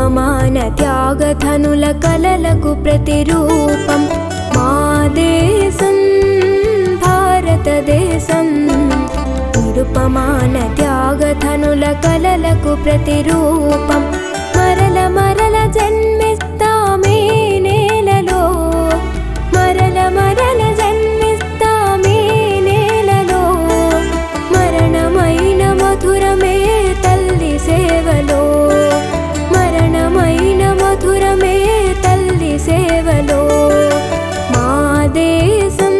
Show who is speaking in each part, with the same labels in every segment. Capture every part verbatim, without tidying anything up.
Speaker 1: నిరుపమాన త్యాగధనుల కలలకు ప్రతిరూపం మా దేశం భారతదేశం నిరుపమాన త్యాగధనుల కలలకు ప్రతిరూపం మరల మరల జన్మిస్తామే నేలలో మరల మరల జన్మిస్తామే నేలలో మరణమైన మధురమే తల్లి సేవలో మరణమైన మధురమే తల్లి సేవలో మా దేశం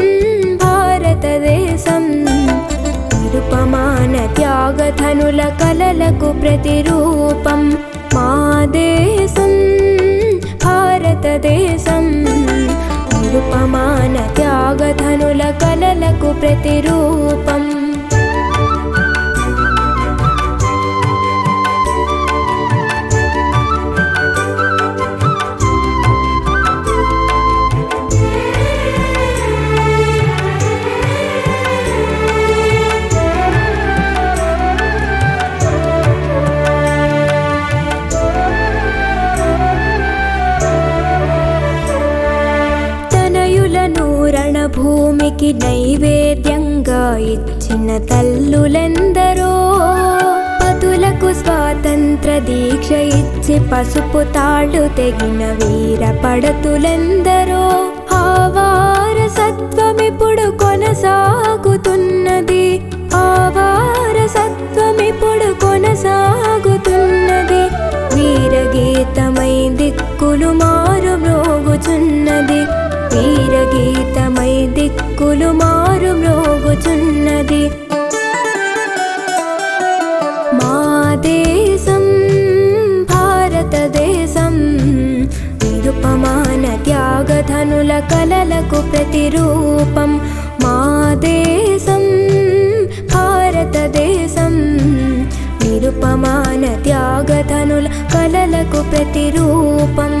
Speaker 1: భారతదేశం నిరుపమాన త్యాగధనుల కలలకు ప్రతిరూపం మా దేశం భారతదేశం నిరుపమాన త్యాగధనుల కలలకు ప్రతిరూపం భూమికి నైవేద్యంగా ఇచ్చిన తల్లులెందరో పతులకు స్వాతంత్ర దీక్ష ఇచ్చి పసుపు తాళ్ళు తెగిన వీర పడతులెందరో ఆ వారసత్వమిప్పుడు కొనసాగుతున్నది ఆ వారసత్వమిప్పుడు కొనసాగుతున్నది వీరగీతమై దిక్కులు మారు మ్రోగుచున్నది వీరగీతమై దిక్కులు మారు మ్రోగుచున్నది మా దేశం భారతదేశం నిరుపమాన త్యాగధనుల కలలకు ప్రతిరూపం మా దేశం భారతదేశం నిరుపమాన త్యాగధనుల కలలకు ప్రతిరూపం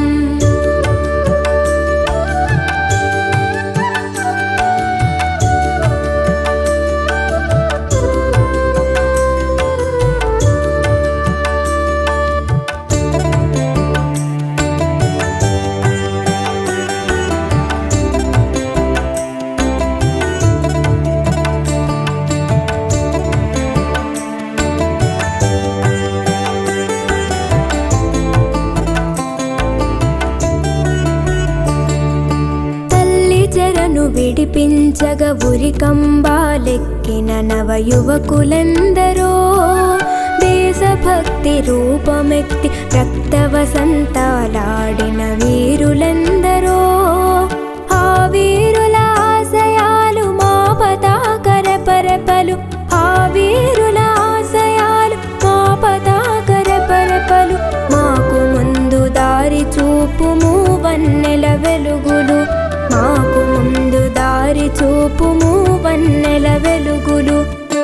Speaker 1: విడిపించగ ఉరికంబాలెక్కిన నవ యువకులెందరో దేశభక్తి రూపమెత్తి రక్త వసంతాలాడిన వీరులెందరో ఆ వీరుల ఆశయాలు మా పతాక రెపరెపలు ఆ వీరుల ఆశయాలు మా పతాక రెపరెపలు మాకు ముందు దారి చూపుము వన్నెల వెలుగులు మాకు ముందు దారి చూపుము వన్నెల వెలుగులు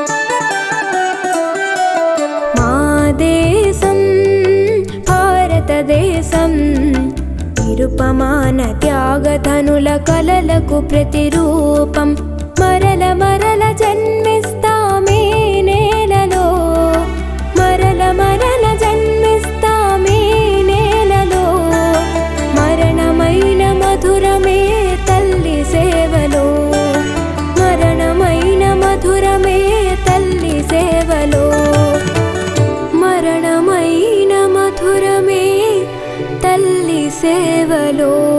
Speaker 1: మా దేశం భారతదేశం నిరుపమాన త్యాగధనుల కలలకు ప్రతిరూపం మరల మరల జన్మిస్తామే నేలలో మరల మరల జన్మిస్తామే నేలలో మరణమైన మధురమే తల్లి సేవలో మరణమైన మధురమే తల్లి సేవలో మరణమైన మధురమే తల్లి సేవలో